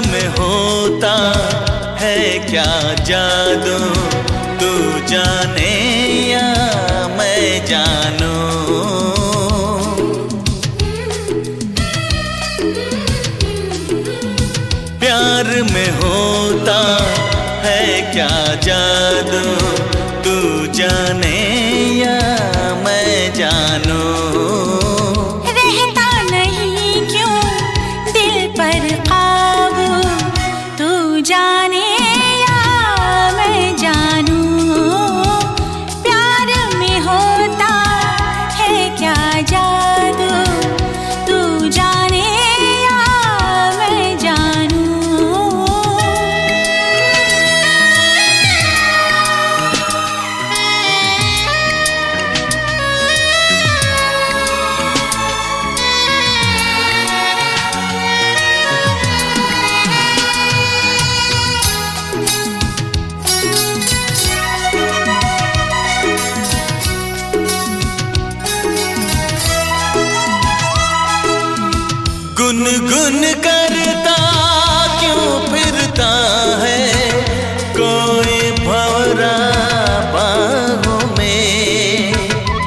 में होता है क्या जादू, तू जाने या मैं जानूं। प्यार में होता है क्या जादू, तू जाने या मैं जानूं। रहता नहीं क्यों दिल पर काबू, तू जाने या मैं जानूं। प्यार में होता है क्या जादू, तू जाने या मैं जानूं। गुनगुन करता क्यों फिरता है कोई भंवरा बाहों में।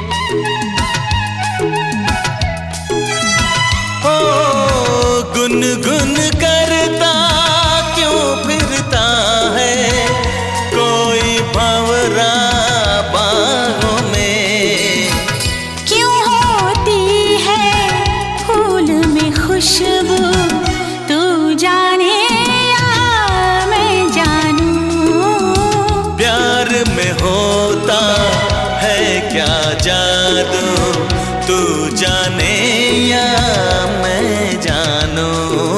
ओ गुनगुन करता क्यों फिरता है कोई भंवरा बाहों में। क्यों होती है फूल में खुशबू, तू जाने या मैं जानूं। प्यार में होता है क्या जादू, तू जाने या मैं जानूं।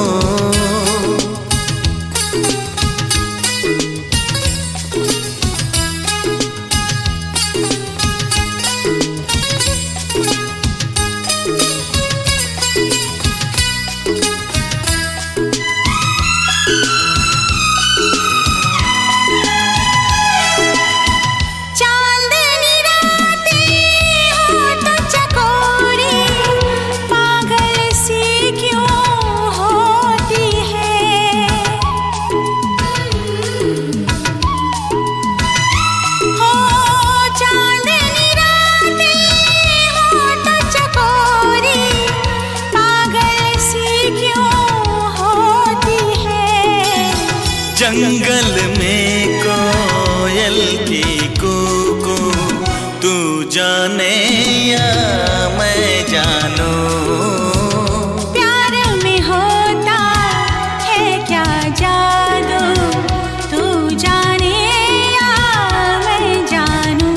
जंगल में कोयल की कूकू, तू जाने या मैं जानूं। प्यार में होता है क्या जादू, तू जाने या मैं जानूं।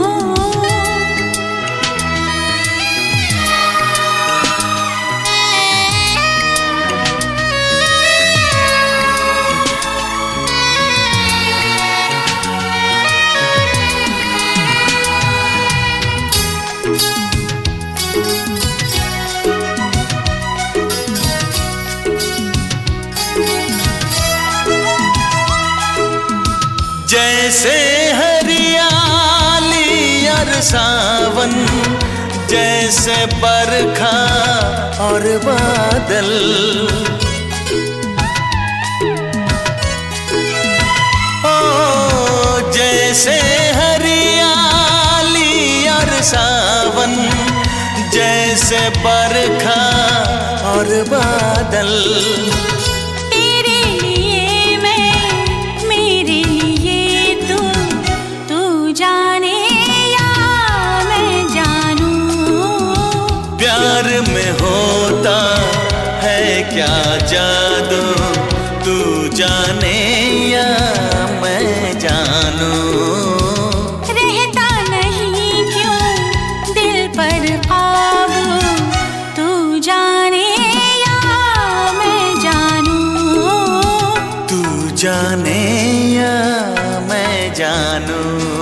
जैसे हरियाली और सावन, जैसे बरखा और बादल। ओ जैसे हरियाली और सावन, जैसे बरखा और बादल। प्यार में होता है क्या जादू, तू जाने या मैं जानूं। रहता नहीं क्यों दिल पर काबू, तू जाने या मैं जानूं। तू जाने या मैं जानूं।